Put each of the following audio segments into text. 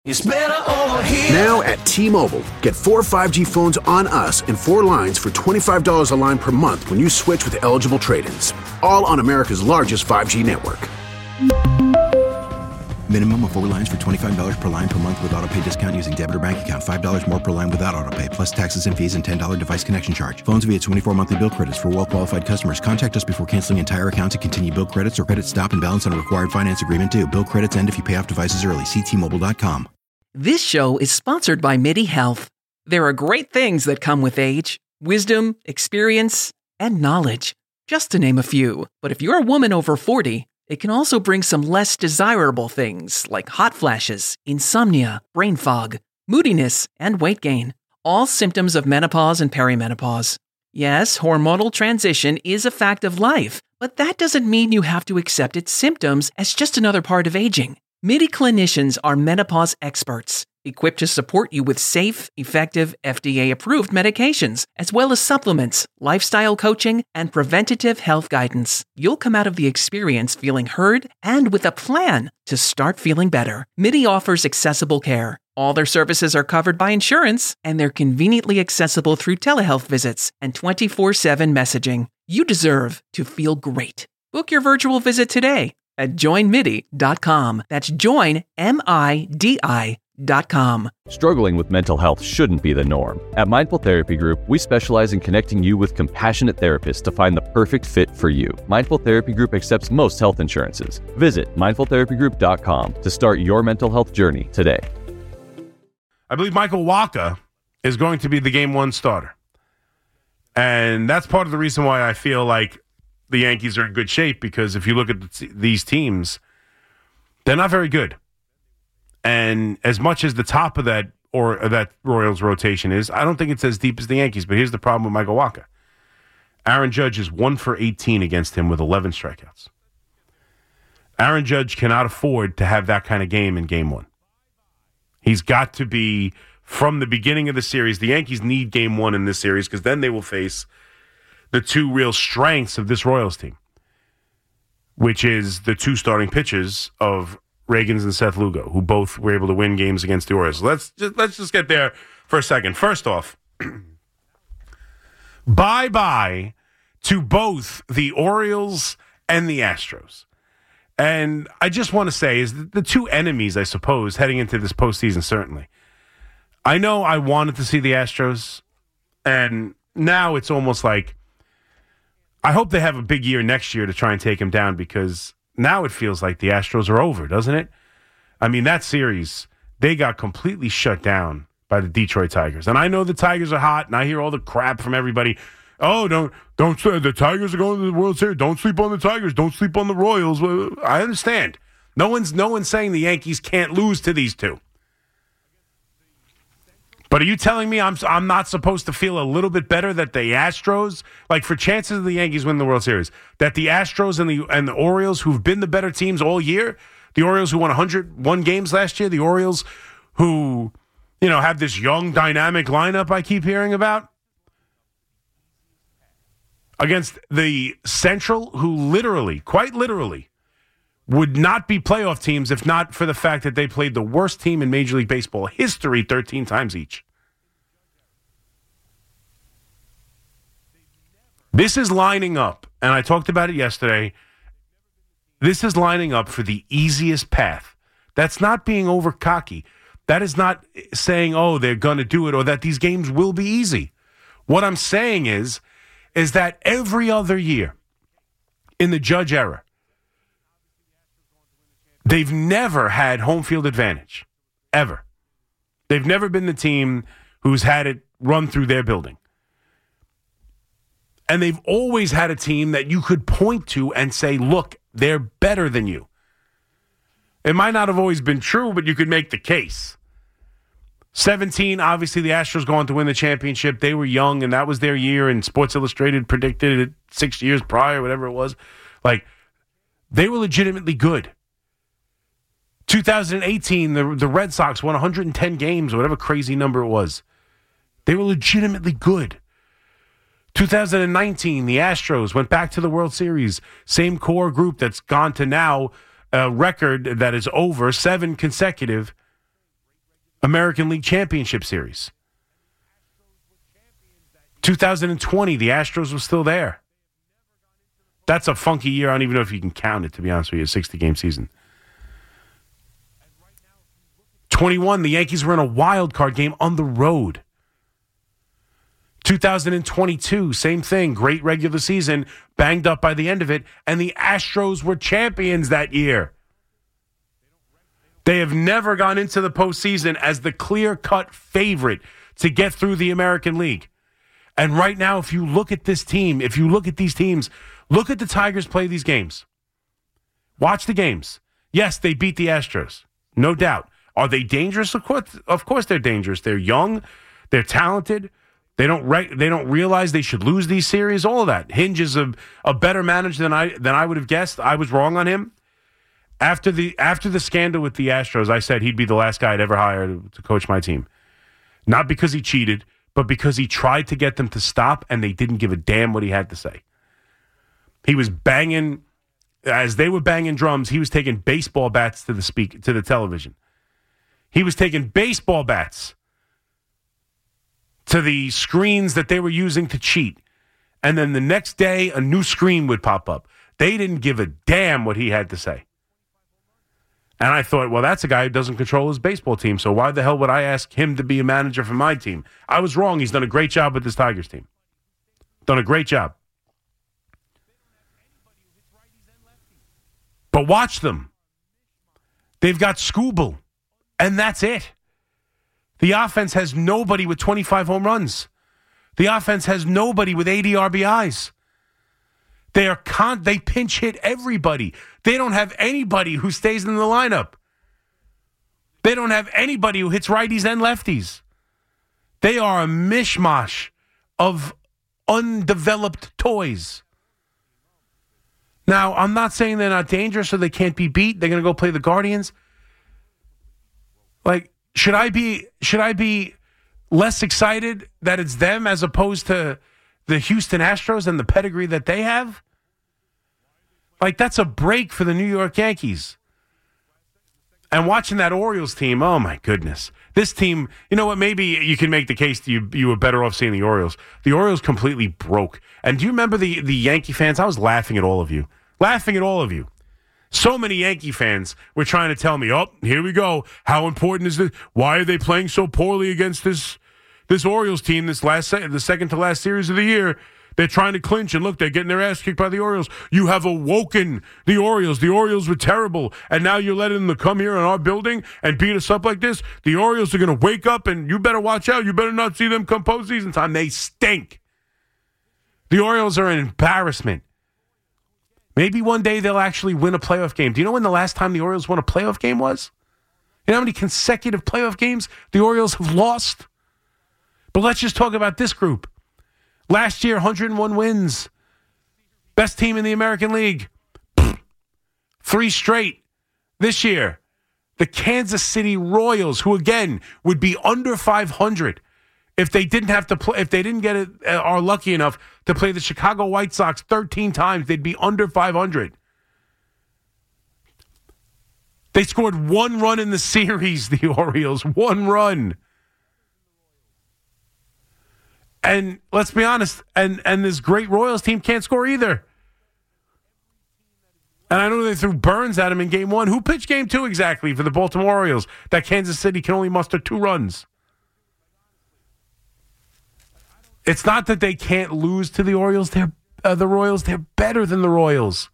It's better over here. Now at T-Mobile, get 4 5G phones on us and 4 lines for $25 a line per month when you switch with eligible trade-ins. All on America's largest 5G network. Minimum of 4 lines for $25 per line per month with autopay discount using debit or bank account. $5 more per line without autopay, plus taxes and fees and $10 device connection charge. Phones via 24 monthly bill credits for well-qualified customers. Contact us before canceling entire account to continue bill credits or credit stop and balance on a required finance agreement due. Bill credits end if you pay off devices early. See T-Mobile.com. This show is sponsored by MIDI Health. There are great things that come with age: wisdom, experience, and knowledge, just to name a few. But if you're a woman over 40, it can also bring some less desirable things like hot flashes, insomnia, brain fog, moodiness, and weight gain. All symptoms of menopause and perimenopause. Yes, hormonal transition is a fact of life, but that doesn't mean you have to accept its symptoms as just another part of aging. MIDI clinicians are menopause experts, equipped to support you with safe, effective, FDA-approved medications, as well as supplements, lifestyle coaching, and preventative health guidance. You'll come out of the experience feeling heard and with a plan to start feeling better. MIDI offers accessible care. All their services are covered by insurance, and they're conveniently accessible through telehealth visits and 24/7 messaging. You deserve to feel great. Book your virtual visit today at joinmidi.com. That's joinmidi.com. Struggling with mental health shouldn't be the norm. At Mindful Therapy Group, we specialize in connecting you with compassionate therapists to find the perfect fit for you. Mindful Therapy Group accepts most health insurances. Visit mindfultherapygroup.com to start your mental health journey today. I believe Michael Wacha is going to be the game one starter. And that's part of the reason why I feel like the Yankees are in good shape, because if you look at these teams, they're not very good. And as much as the top of that Royals rotation is, I don't think it's as deep as the Yankees. But here's the problem with Michael Wacha. Aaron Judge is 1 for 18 against him with 11 strikeouts. Aaron Judge cannot afford to have that kind of game in game one. He's got to be, from the beginning of the series, the Yankees need game one in this series, because then they will face the two real strengths of this Royals team, which is the two starting pitchers of Ragans and Seth Lugo, who both were able to win games against the Orioles. Let's just get there for a second. First off, bye-bye to both the Orioles and the Astros. And I just want to say, is the two enemies, I suppose, heading into this postseason, certainly. I know I wanted to see the Astros, and now it's almost like I hope they have a big year next year to try and take them down, because now it feels like the Astros are over, doesn't it? I mean, that series, they got completely shut down by the Detroit Tigers. And I know the Tigers are hot, and I hear all the crap from everybody. Oh, don't the Tigers are going to the World Series. Don't sleep on the Tigers. Don't sleep on the Royals. I understand. No one's saying the Yankees can't lose to these two. But are you telling me I'm not supposed to feel a little bit better that the Astros, like for chances of the Yankees winning the World Series, that the Astros and the Orioles, who've been the better teams all year, the Orioles who won 101 games last year, the Orioles who, have this young, dynamic lineup I keep hearing about, against the Central, who quite literally, would not be playoff teams if not for the fact that they played the worst team in Major League Baseball history 13 times each. This is lining up, and I talked about it yesterday. This is lining up for the easiest path. That's not being over cocky. That is not saying, oh, they're going to do it, or that these games will be easy. What I'm saying is that every other year in the Judge era, they've never had home field advantage, ever. They've never been the team who's had it run through their building. And they've always had a team that you could point to and say, look, they're better than you. It might not have always been true, but you could make the case. 17, obviously the Astros go on to win the championship. They were young, and that was their year, and Sports Illustrated predicted it 6 years prior, whatever it was. Like, they were legitimately good. 2018, the Red Sox won 110 games, or whatever crazy number it was. They were legitimately good. 2019, the Astros went back to the World Series. Same core group that's gone to now a record that is over 7 consecutive American League Championship Series. 2020, the Astros were still there. That's a funky year. I don't even know if you can count it, to be honest with you, a 60-game season. 21, the Yankees were in a wild card game on the road. 2022, same thing. Great regular season, banged up by the end of it, and the Astros were champions that year. They have never gone into the postseason as the clear-cut favorite to get through the American League. And right now, if you look at this team, if you look at these teams, look at the Tigers play these games. Watch the games. Yes, they beat the Astros. No doubt. Are they dangerous? Of course they're dangerous. They're young. They're talented. They don't realize they should lose these series. All of that. Hinge is a better manager than I would have guessed. I was wrong on him. After the scandal with the Astros, I said he'd be the last guy I'd ever hire to coach my team. Not because he cheated, but because he tried to get them to stop, and they didn't give a damn what he had to say. He was banging, as they were banging drums, he was taking baseball bats to the television. He was taking baseball bats to the screens that they were using to cheat. And then the next day, a new screen would pop up. They didn't give a damn what he had to say. And I thought, well, that's a guy who doesn't control his baseball team, so why the hell would I ask him to be a manager for my team? I was wrong. He's done a great job with this Tigers team. Done a great job. But watch them. They've got Skubal, and that's it. The offense has nobody with 25 home runs. The offense has nobody with 80 RBIs. They pinch hit everybody. They don't have anybody who stays in the lineup. They don't have anybody who hits righties and lefties. They are a mishmash of undeveloped toys. Now, I'm not saying they're not dangerous or they can't be beat. They're going to go play the Guardians. Like, should I be less excited that it's them as opposed to the Houston Astros and the pedigree that they have? Like, that's a break for the New York Yankees. And watching that Orioles team, oh my goodness. This team, you know what, maybe you can make the case that you were better off seeing the Orioles. The Orioles completely broke. And do you remember the Yankee fans? I was laughing at all of you. So many Yankee fans were trying to tell me, oh, here we go. How important is this? Why are they playing so poorly against this Orioles team, the second to last series of the year? They're trying to clinch, and look, they're getting their ass kicked by the Orioles. You have awoken the Orioles. The Orioles were terrible, and now you're letting them come here in our building and beat us up like this? The Orioles are going to wake up, and you better watch out. You better not see them come postseason time. They stink. The Orioles are an embarrassment. Maybe one day they'll actually win a playoff game. Do you know when the last time the Orioles won a playoff game was? You know how many consecutive playoff games the Orioles have lost? But let's just talk about this group. Last year, 101 wins. Best team in the American League. 3 straight. This year, the Kansas City Royals, who again would be under 500 if they didn't have to play, if they didn't get it, are lucky enough to play the Chicago White Sox 13 times, they'd be under 500. They scored 1 run in the series, the Orioles. 1 run. And let's be honest, and this great Royals team can't score either. And I know they threw Burns at him in Game 1. Who pitched Game 2 exactly for the Baltimore Orioles? That Kansas City can only muster 2 runs. It's not that they can't lose to the Orioles. They're the Royals. They're better than the Royals.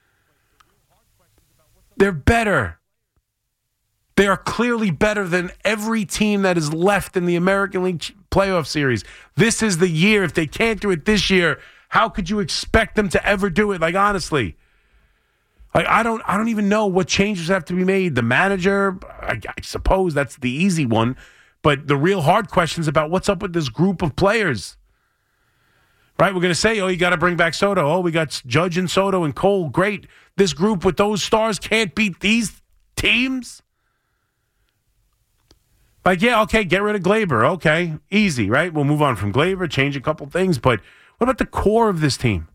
They're better. They are clearly better than every team that is left in the American League playoff series. This is the year. If they can't do it this year, how could you expect them to ever do it? Like, honestly, like I don't even know what changes have to be made. The manager, I suppose that's the easy one, but the real hard questions about what's up with this group of players. Right? We're going to say, oh, you got to bring back Soto. Oh, we got Judge and Soto and Cole. Great. This group with those stars can't beat these teams. Like, yeah, okay, get rid of Gleyber. Okay, easy, right? We'll move on from Gleyber, change a couple things. But what about the core of this team?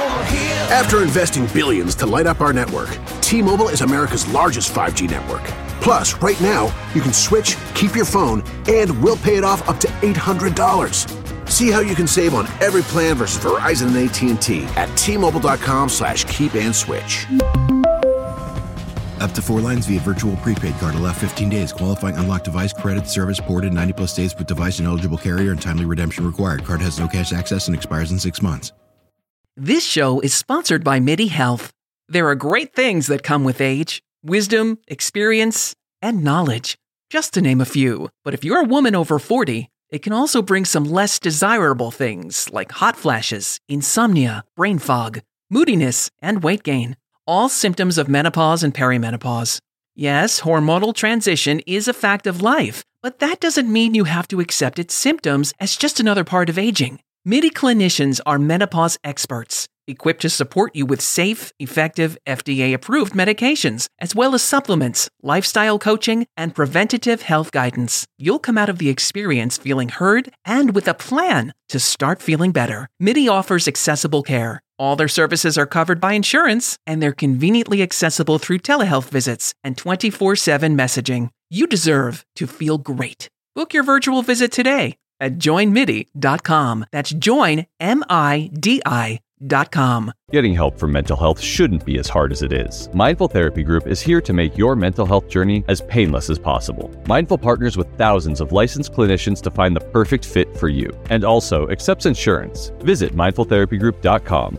After investing billions to light up our network, T-Mobile is America's largest 5G network. Plus, right now, you can switch, keep your phone, and we'll pay it off up to $800. See how you can save on every plan versus Verizon and AT&T at T-Mobile.com/keep-and-switch. Up to 4 lines via virtual prepaid card. Allow 15 days. Qualifying unlocked device credit service ported 90-plus days with device and eligible carrier and timely redemption required. Card has no cash access and expires in 6 months. This show is sponsored by MIDI Health. There are great things that come with age. Wisdom, experience, and knowledge, just to name a few. But if you're a woman over 40, it can also bring some less desirable things like hot flashes, insomnia, brain fog, moodiness, and weight gain. All symptoms of menopause and perimenopause. Yes, hormonal transition is a fact of life, but that doesn't mean you have to accept its symptoms as just another part of aging. MIDI clinicians are menopause experts, equipped to support you with safe, effective, FDA-approved medications, as well as supplements, lifestyle coaching, and preventative health guidance. You'll come out of the experience feeling heard and with a plan to start feeling better. MIDI offers accessible care. All their services are covered by insurance, and they're conveniently accessible through telehealth visits and 24/7 messaging. You deserve to feel great. Book your virtual visit today at joinmidi.com. That's joinmidi.com. Getting help for mental health shouldn't be as hard as it is. Mindful Therapy Group is here to make your mental health journey as painless as possible. Mindful partners with thousands of licensed clinicians to find the perfect fit for you, and also accepts insurance. Visit mindfultherapygroup.com.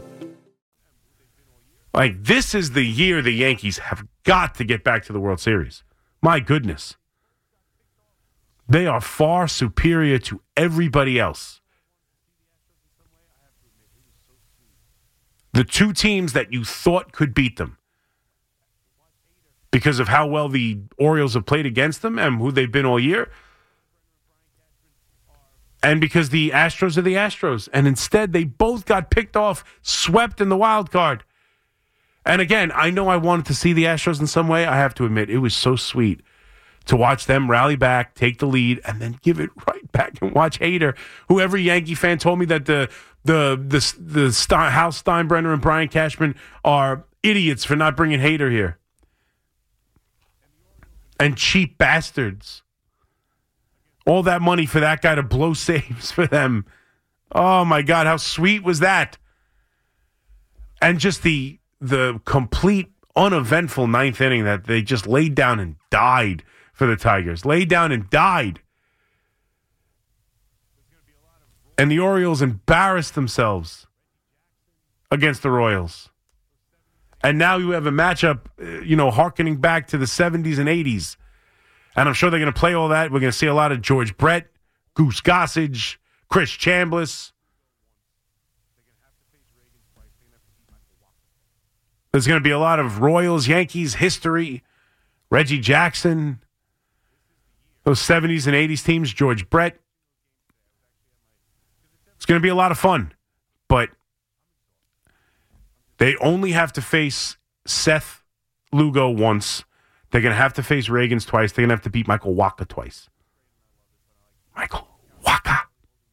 Like, this is the year the Yankees have got to get back to the World Series. My goodness. They are far superior to everybody else. The two teams that you thought could beat them because of how well the Orioles have played against them and who they've been all year, and because the Astros are the Astros. And instead, they both got picked off, swept in the wild card. And again, I know I wanted to see the Astros in some way. I have to admit, it was so sweet to watch them rally back, take the lead, and then give it right back and watch Hader, who every Yankee fan told me that Hal Steinbrenner and Brian Cashman are idiots for not bringing Hader here. And cheap bastards. All that money for that guy to blow saves for them. Oh, my God, how sweet was that? And just the complete uneventful ninth inning that they just laid down and died for the Tigers. Laid down and died. And the Orioles embarrassed themselves against the Royals. And now you have a matchup, hearkening back to the 70s and 80s. And I'm sure they're going to play all that. We're going to see a lot of George Brett, Goose Gossage, Chris Chambliss. There's going to be a lot of Royals, Yankees history. Reggie Jackson. Those 70s and 80s teams, George Brett. It's going to be a lot of fun. But they only have to face Seth Lugo once. They're going to have to face Reagans twice. They're going to have to beat Michael Wacha twice. Michael Wacha.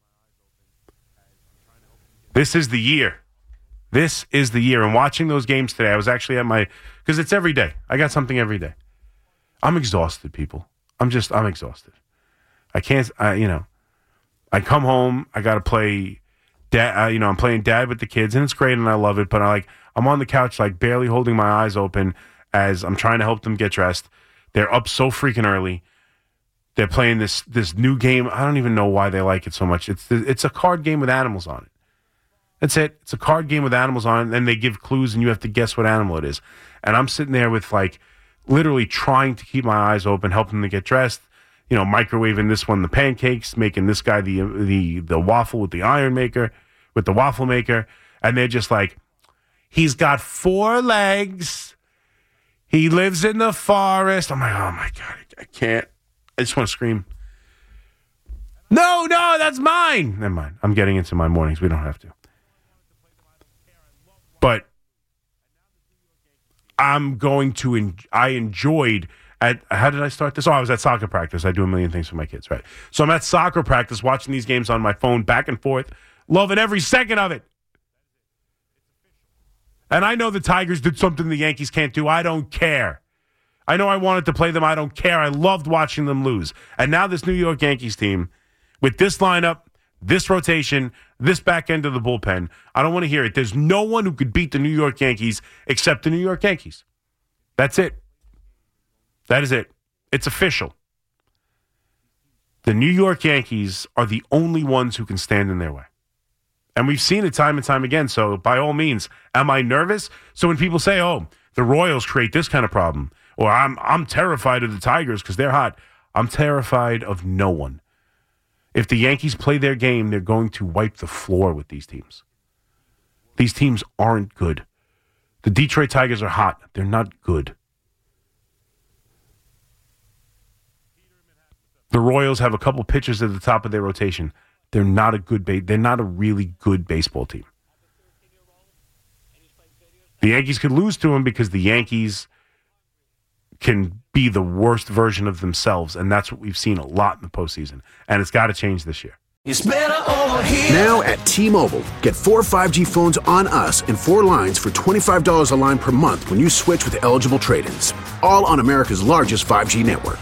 This is the year. This is the year. And watching those games today, I was actually at because it's every day. I got something every day. I'm exhausted, people. I'm exhausted. I can't, I come home, I got to play dad, I'm playing dad with the kids, and it's great, and I love it, but I'm on the couch, barely holding my eyes open as I'm trying to help them get dressed. They're up so freaking early. They're playing this new game. I don't even know why they like it so much. It's a card game with animals on it. That's it. It's a card game with animals on it, and then they give clues, and you have to guess what animal it is. And I'm sitting there with, literally trying to keep my eyes open, helping them to get dressed, microwaving this one the pancakes, making this guy the waffle with the waffle maker, and they're just he's got 4 legs, he lives in the forest. I'm like, oh my God, I can't. I just want to scream. No, that's mine. Never mind. I'm getting into my mornings. We don't have to. But I'm going to. I enjoyed. How did I start this? Oh, I was at soccer practice. I do a million things for my kids, right? So I'm at soccer practice, watching these games on my phone, back and forth, loving every second of it. And I know the Tigers did something the Yankees can't do. I don't care. I know I wanted to play them. I don't care. I loved watching them lose. And now this New York Yankees team, with this lineup, this rotation, this back end of the bullpen, I don't want to hear it. There's no one who could beat the New York Yankees except the New York Yankees. That's it. That is it. It's official. The New York Yankees are the only ones who can stand in their way. And we've seen it time and time again. So by all means, am I nervous? So when people say, oh, the Royals create this kind of problem, or I'm terrified of the Tigers because they're hot, I'm terrified of no one. If the Yankees play their game, they're going to wipe the floor with these teams. These teams aren't good. The Detroit Tigers are hot. They're not good. The Royals have a couple pitchers at the top of their rotation. They're not they're not a really good baseball team. The Yankees could lose to them because the Yankees can be the worst version of themselves, and that's what we've seen a lot in the postseason. And it's got to change this year. It's better over here. Now at T-Mobile, get 4 5G phones on us and 4 lines for $25 a line per month when you switch with eligible trade-ins. All on America's largest 5G network.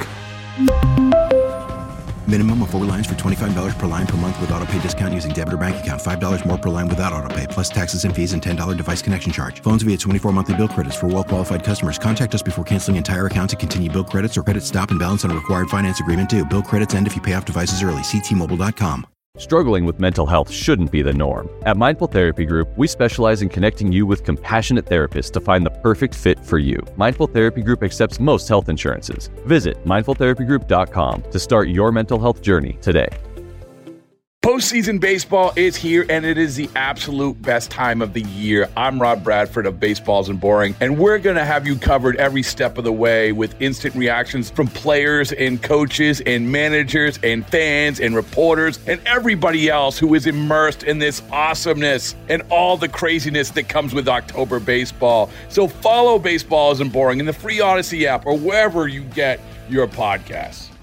Minimum of 4 lines for $25 per line per month with autopay discount using debit or bank account. $5 more per line without autopay, plus taxes and fees and $10 device connection charge. Phones via 24 monthly bill credits for well-qualified customers. Contact us before canceling entire account to continue bill credits or credit stop and balance on a required finance agreement due. Bill credits end if you pay off devices early. See T-Mobile.com. Struggling with mental health shouldn't be the norm. At Mindful Therapy Group, we specialize in connecting you with compassionate therapists to find the perfect fit for you. Mindful Therapy Group accepts most health insurances. Visit mindfultherapygroup.com to start your mental health journey today. Postseason baseball is here, and it is the absolute best time of the year. I'm Rob Bradford of Baseball Isn't Boring, and we're going to have you covered every step of the way with instant reactions from players and coaches and managers and fans and reporters and everybody else who is immersed in this awesomeness and all the craziness that comes with October baseball. So follow Baseball Isn't Boring in the free Odyssey app or wherever you get your podcasts.